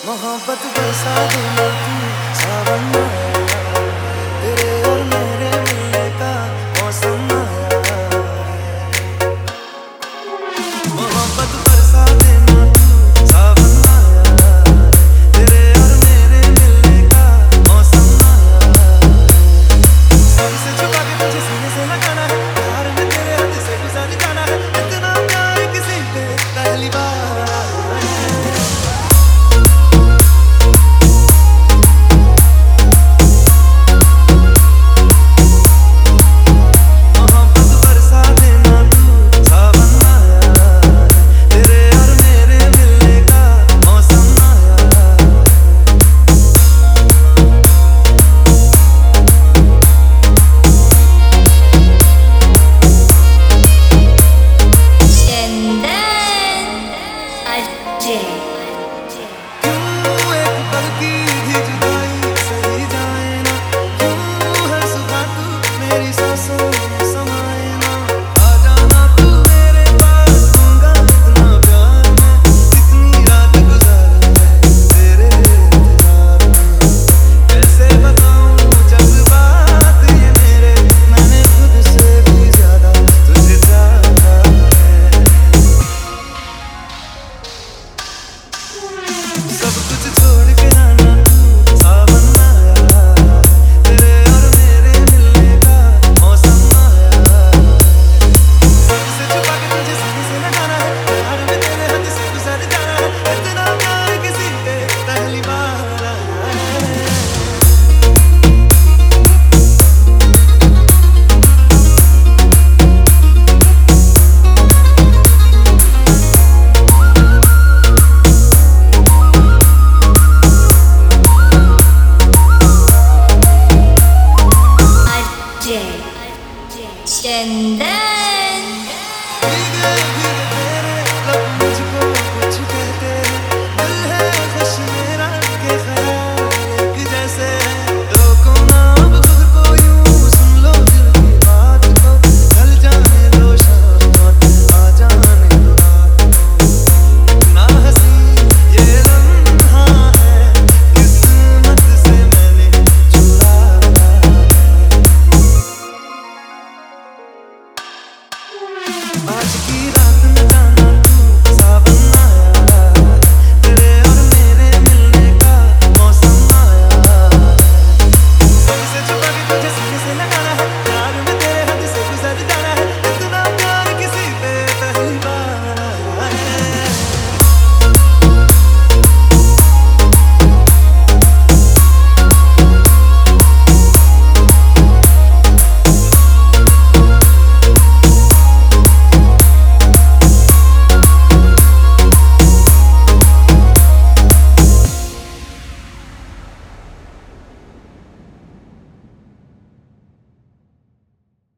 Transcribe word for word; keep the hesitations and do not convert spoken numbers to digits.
मोहब्बत बरसा देना तू सावन आया, तेरे और मेरे मिलने का मौसम आया। मोहब्बत बरसा देना तू सावन आया, तेरे और मेरे मिलने का मौसम आया। सर से झुका के तुझे सीने से लगाना है, प्यार में तेरे हद से गुजार जाना है। इतना प्यार किसी पे पहली बार आया है। सब कुछ छोड़ के आना तू सावन आया, तेरे और मेरे मिलने का मौसम आया। सबसे छुपा के तुझे सीने से लगाना है, प्यार में तेरे हद से गुजर जाना है। इतना प्यार किसी पे पहली बार आया है। Stand